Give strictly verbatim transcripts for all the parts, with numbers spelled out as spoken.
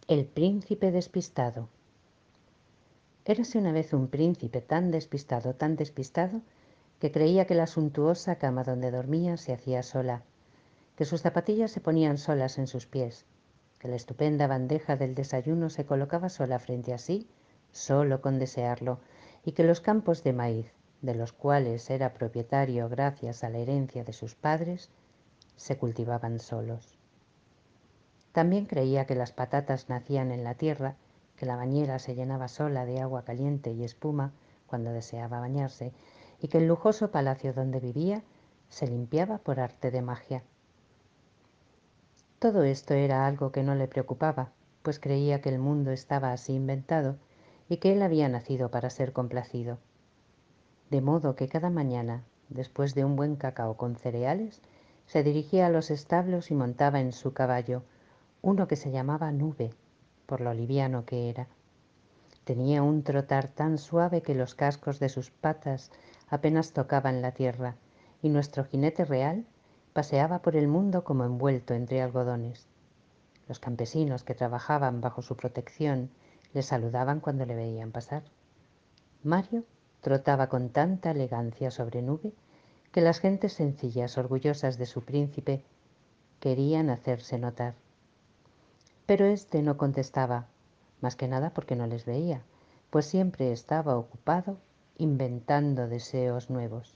El príncipe despistado. Érase una vez un príncipe tan despistado, tan despistado, que creía que la suntuosa cama donde dormía se hacía sola, que sus zapatillas se ponían solas en sus pies, que la estupenda bandeja del desayuno se colocaba sola frente a sí, solo con desearlo, y que los campos de maíz, de los cuales era propietario gracias a la herencia de sus padres, se cultivaban solos. También creía que las patatas nacían en la tierra, que la bañera se llenaba sola de agua caliente y espuma cuando deseaba bañarse, y que el lujoso palacio donde vivía se limpiaba por arte de magia. Todo esto era algo que no le preocupaba, pues creía que el mundo estaba así inventado y que él había nacido para ser complacido. De modo que cada mañana, después de un buen cacao con cereales, se dirigía a los establos y montaba en su caballo, uno que se llamaba Nube, por lo liviano que era. Tenía un trotar tan suave que los cascos de sus patas apenas tocaban la tierra, y nuestro jinete real paseaba por el mundo como envuelto entre algodones. Los campesinos que trabajaban bajo su protección le saludaban cuando le veían pasar. Mario trotaba con tanta elegancia sobre Nube que las gentes sencillas, orgullosas de su príncipe, querían hacerse notar. Pero éste no contestaba, más que nada porque no les veía, pues siempre estaba ocupado inventando deseos nuevos.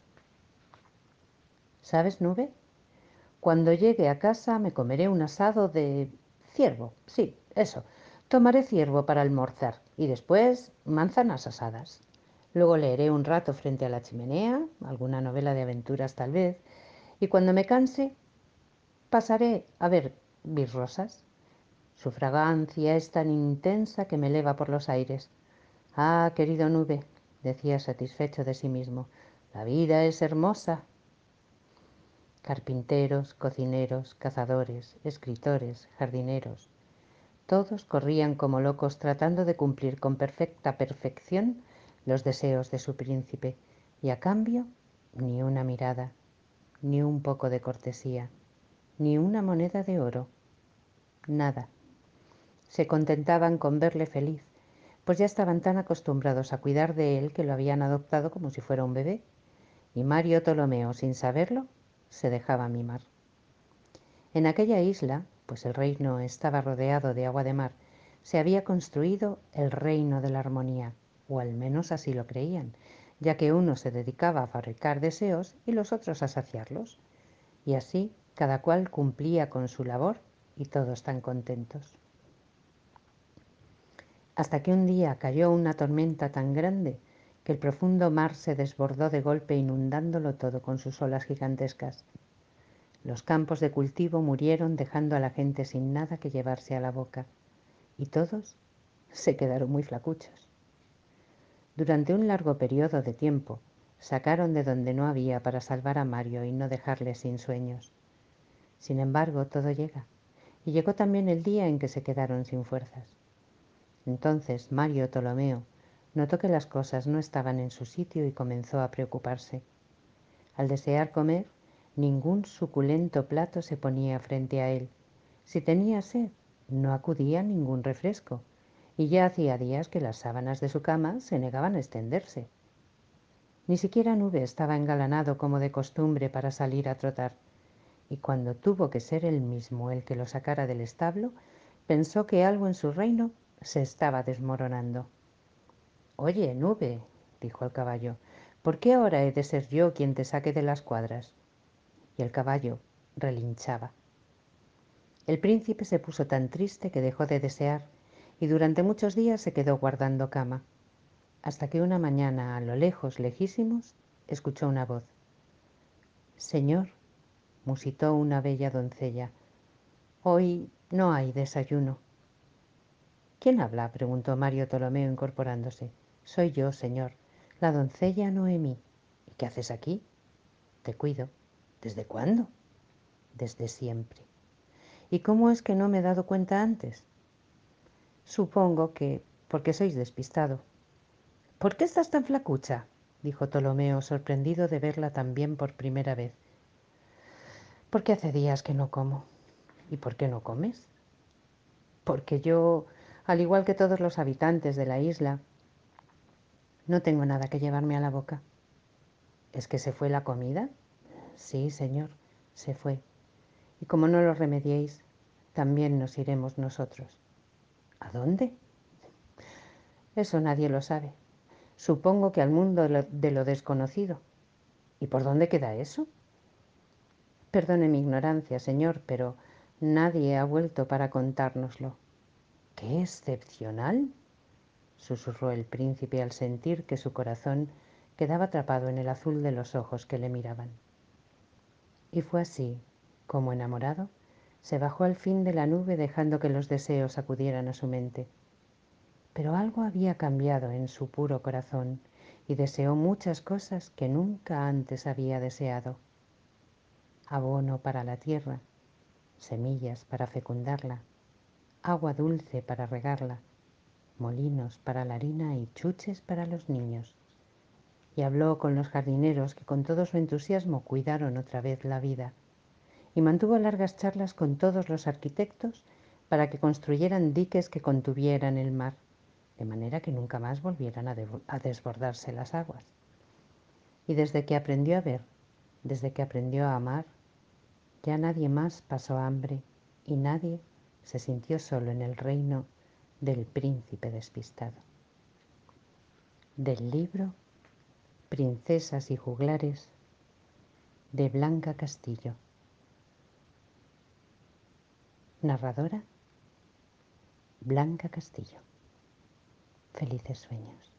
¿Sabes, Nube? Cuando llegue a casa me comeré un asado de ciervo, sí, eso. Tomaré ciervo para almorzar y después manzanas asadas. Luego leeré un rato frente a la chimenea, alguna novela de aventuras tal vez, y cuando me canse pasaré a ver mis rosas. Su fragancia es tan intensa que me eleva por los aires. Ah, querido Nube, decía satisfecho de sí mismo, la vida es hermosa. Carpinteros, cocineros, cazadores, escritores, jardineros, todos corrían como locos tratando de cumplir con perfecta perfección los deseos de su príncipe, y a cambio ni una mirada, ni un poco de cortesía, ni una moneda de oro, nada. Se contentaban con verle feliz, pues ya estaban tan acostumbrados a cuidar de él que lo habían adoptado como si fuera un bebé, y Mario Ptolomeo, sin saberlo, se dejaba mimar. En aquella isla, pues el reino estaba rodeado de agua de mar, se había construido el reino de la armonía, o al menos así lo creían, ya que uno se dedicaba a fabricar deseos y los otros a saciarlos, y así cada cual cumplía con su labor y todos tan contentos. Hasta que un día cayó una tormenta tan grande que el profundo mar se desbordó de golpe inundándolo todo con sus olas gigantescas. Los campos de cultivo murieron dejando a la gente sin nada que llevarse a la boca, y todos se quedaron muy flacuchos. Durante un largo periodo de tiempo sacaron de donde no había para salvar a Mario y no dejarle sin sueños. Sin embargo, todo llega, y llegó también el día en que se quedaron sin fuerzas. Entonces Mario Ptolomeo notó que las cosas no estaban en su sitio y comenzó a preocuparse. Al desear comer, ningún suculento plato se ponía frente a él. Si tenía sed, no acudía a ningún refresco, y ya hacía días que las sábanas de su cama se negaban a extenderse. Ni siquiera Nube estaba engalanado como de costumbre para salir a trotar, y cuando tuvo que ser él mismo el que lo sacara del establo, pensó que algo en su reino se estaba desmoronando. «Oye, Nube», dijo el caballo, «¿por qué ahora he de ser yo quien te saque de las cuadras?» Y el caballo relinchaba. El príncipe se puso tan triste que dejó de desear, y durante muchos días se quedó guardando cama, hasta que una mañana, a lo lejos, lejísimos, escuchó una voz. «Señor», musitó una bella doncella, «hoy no hay desayuno». «¿Quién habla?», preguntó Mario Ptolomeo incorporándose. «Soy yo, señor, la doncella Noemí». «¿Y qué haces aquí?» «Te cuido». «¿Desde cuándo?» «Desde siempre». «¿Y cómo es que no me he dado cuenta antes?» «Supongo que porque sois despistado». «¿Por qué estás tan flacucha?», dijo Ptolomeo, sorprendido de verla también por primera vez. «Porque hace días que no como». «¿Y por qué no comes?» «Porque yo al igual que todos los habitantes de la isla. No tengo nada que llevarme a la boca. ¿Es que se fue la comida? Sí, señor, se fue. Y como no lo remediéis, también nos iremos nosotros. ¿A dónde? Eso nadie lo sabe. Supongo que al mundo de lo desconocido. ¿Y por dónde queda eso? Perdone mi ignorancia, señor, pero nadie ha vuelto para contárnoslo. ¡Qué excepcional!, susurró el príncipe al sentir que su corazón quedaba atrapado en el azul de los ojos que le miraban. Y fue así, como enamorado, se bajó al fin de la nube dejando que los deseos acudieran a su mente. Pero algo había cambiado en su puro corazón y deseó muchas cosas que nunca antes había deseado. Abono para la tierra, semillas para fecundarla, agua dulce para regarla, molinos para la harina y chuches para los niños. Y habló con los jardineros que con todo su entusiasmo cuidaron otra vez la vida, y mantuvo largas charlas con todos los arquitectos para que construyeran diques que contuvieran el mar, de manera que nunca más volvieran a, a desbordarse las aguas. Y desde que aprendió a ver, desde que aprendió a amar, ya nadie más pasó hambre y nadie se sintió solo en el reino del príncipe despistado. Del libro Princesas y juglares de Blanca Castillo. Narradora Blanca Castillo. Felices sueños.